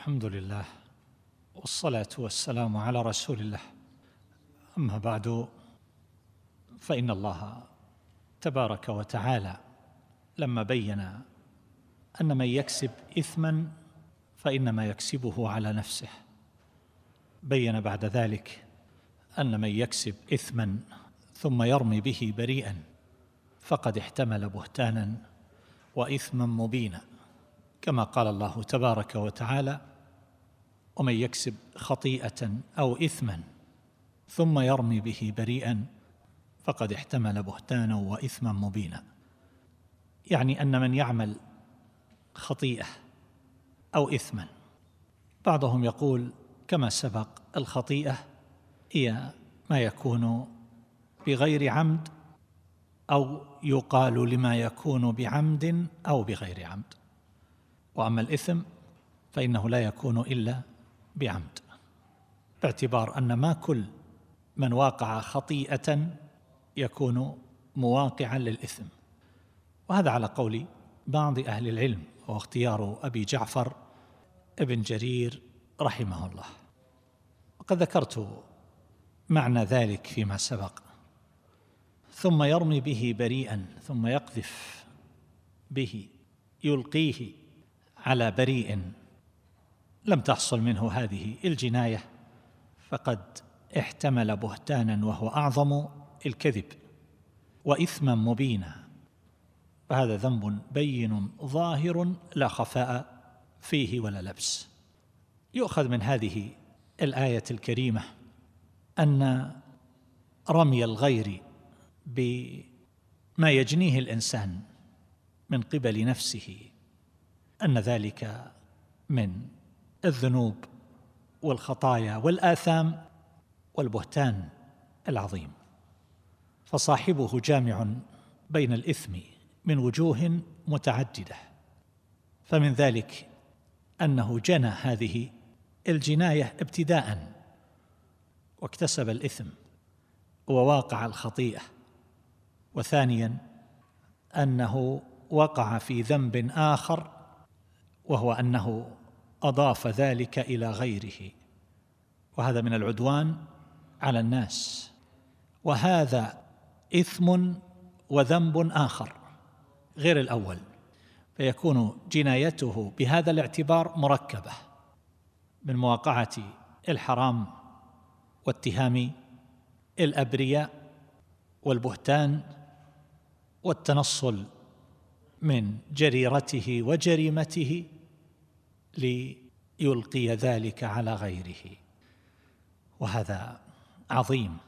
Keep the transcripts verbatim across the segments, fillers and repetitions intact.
الحمد لله والصلاة والسلام على رسول الله. أما بعد، فإن الله تبارك وتعالى لما بين أن من يكسب إثما فإنما يكسبه على نفسه، بين بعد ذلك أن من يكسب إثما ثم يرمي به بريئا فقد احتمل بهتانا وإثما مبينا، كما قال الله تبارك وتعالى: ومن يكسب خطيئة أو إثما ثم يرمي به بريئا فقد احتمل بهتانا وإثما مبينا. يعني أن من يعمل خطيئة أو إثما، بعضهم يقول كما سبق: الخطيئة هي ما يكون بغير عمد، أو يقال لما يكون بعمد أو بغير عمد، وأما الإثم فإنه لا يكون إلا بعمد، باعتبار أن ما كل من واقع خطيئة يكون مواقعا للإثم. وهذا على قول بعض أهل العلم، واختيار أبي جعفر ابن جرير رحمه الله. وقد ذكرت معنى ذلك فيما سبق. ثم يرمي به بريئا، ثم يقذف به، يلقيه على بريء لم تحصل منه هذه الجناية، فقد احتمل بهتانا وهو أعظم الكذب، وإثما مبينا، فهذا ذنب بين ظاهر لا خفاء فيه ولا لبس. يؤخذ من هذه الآية الكريمة أن رمي الغير بما يجنيه الإنسان من قبل نفسه أن ذلك من الذنوب والخطايا والآثام والبهتان العظيم، فصاحبه جامع بين الإثم من وجوه متعددة. فمن ذلك أنه جنى هذه الجناية ابتداء واكتسب الإثم وواقع الخطيئة، وثانيا أنه وقع في ذنب آخر، وهو أنه أضاف ذلك إلى غيره، وهذا من العدوان على الناس، وهذا إثم وذنب آخر غير الأول، فيكون جنايته بهذا الاعتبار مركبة من مواقعة الحرام واتهام الأبرياء والبهتان والتنصل من جريرته وجريمته ليلقي ذلك على غيره، وهذا عظيم،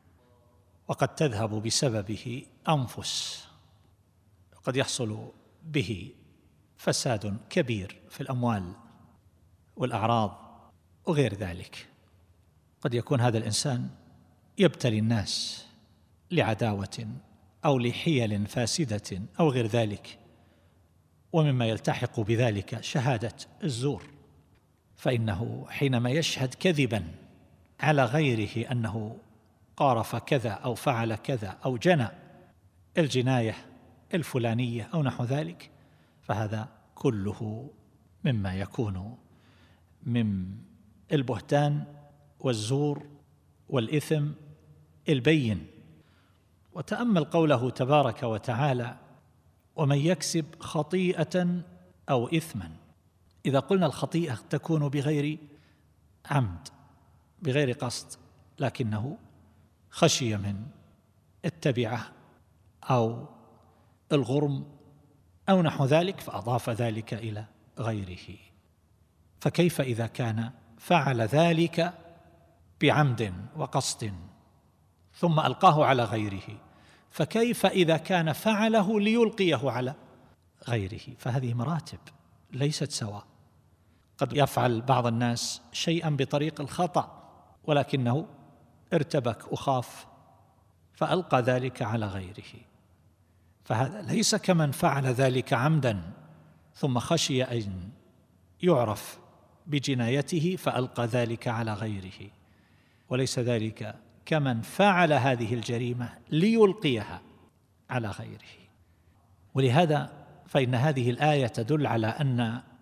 وقد تذهب بسببه أنفس، وقد يحصل به فساد كبير في الأموال والأعراض وغير ذلك. قد يكون هذا الإنسان يبتلي الناس لعداوة أو لحيل فاسدة أو غير ذلك، ومما يلتحق بذلك شهادة الزور، فإنه حينما يشهد كذبا على غيره أنه قارف كذا أو فعل كذا أو جنى الجناية الفلانية أو نحو ذلك، فهذا كله مما يكون من البهتان والزور والإثم البين. وتأمل قوله تبارك وتعالى: ومن يكسب خطيئة أو إثما. إذا قلنا الخطيئة تكون بغير عمد، بغير قصد، لكنه خشي من التبعة أو الغرم أو نحو ذلك فأضاف ذلك إلى غيره، فكيف إذا كان فعل ذلك بعمد وقصد ثم ألقاه على غيره؟ فكيف إذا كان فعله ليلقيه على غيره؟ فهذه مراتب ليست سواء. قد يفعل بعض الناس شيئا بطريق الخطأ ولكنه ارتبك أخاف فألقى ذلك على غيره، فهذا ليس كمن فعل ذلك عمدا ثم خشي أن يعرف بجنايته فألقى ذلك على غيره، وليس ذلك كمن فعل هذه الجريمة ليلقيها على غيره. ولهذا فإن هذه الآية تدل على أن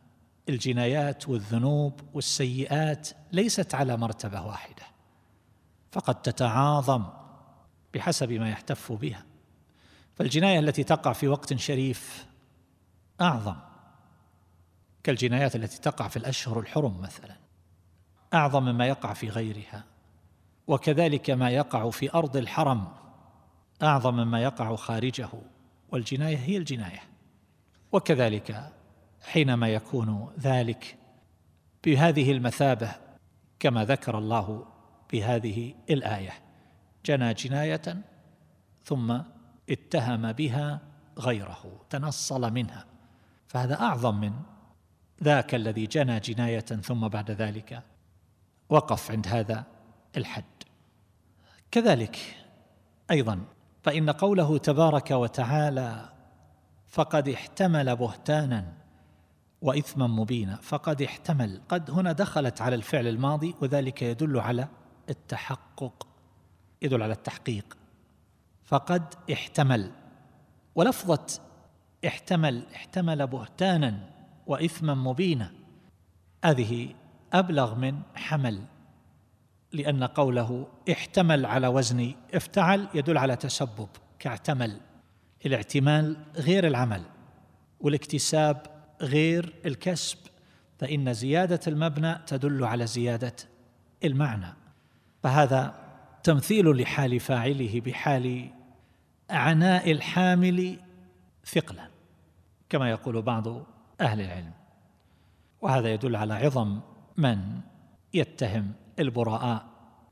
الجنايات والذنوب والسيئات ليست على مرتبة واحدة، فقد تتعاظم بحسب ما يحتف بها. فالجناية التي تقع في وقت شريف أعظم، كالجنايات التي تقع في الأشهر الحرم مثلا، أعظم مما يقع في غيرها. وكذلك ما يقع في أرض الحرم أعظم مما يقع خارجه، والجناية هي الجناية. وكذلك حينما يكون ذلك بهذه المثابة كما ذكر الله بهذه الآية، جنى جناية ثم اتهم بها غيره، تنصل منها، فهذا أعظم من ذاك الذي جنى جناية ثم بعد ذلك وقف عند هذا الحد. كذلك أيضا فإن قوله تبارك وتعالى فقد احتمل بهتانا وإثما مبينا، فقد احتمل، قد هنا دخلت على الفعل الماضي، وذلك يدل على التحقق، يدل على التحقيق. فقد احتمل، ولفظة احتمل احتمل بهتانا وإثما مبينا هذه أبلغ من حمل، لأن قوله احتمل على وزن افتعل يدل على تسبب كاعتمل. الاعتمال غير العمل، والاكتساب غير الكسب، فإن زيادة المبنى تدل على زيادة المعنى. فهذا تمثيل لحال فاعله بحال عناء الحامل ثقلا، كما يقول بعض أهل العلم. وهذا يدل على عظم من يتهم البراء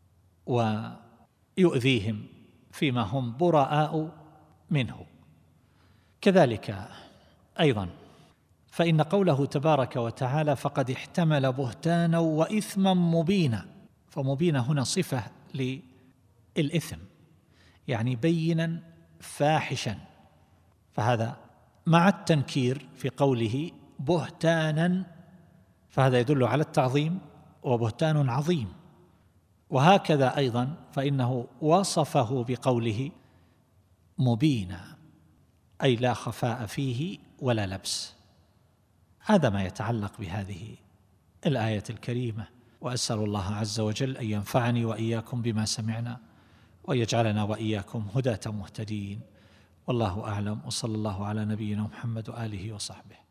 ويؤذيهم فيما هم براء منه. كذلك أيضا فإن قوله تبارك وتعالى فقد احتمل بهتانا وإثما مبينا، فمبينا هنا صفة للإثم، يعني بينا فاحشا، فهذا مع التنكير في قوله بهتانا، فهذا يدل على التعظيم، وبهتان عظيم. وهكذا أيضا فإنه وصفه بقوله مبينا، أي لا خفاء فيه ولا لبس. هذا ما يتعلق بهذه الآية الكريمة، وأسأل الله عز وجل أن ينفعني وإياكم بما سمعنا، ويجعلنا وإياكم هداة مهتدين. والله أعلم، وصلى الله على نبينا محمد وآله وصحبه.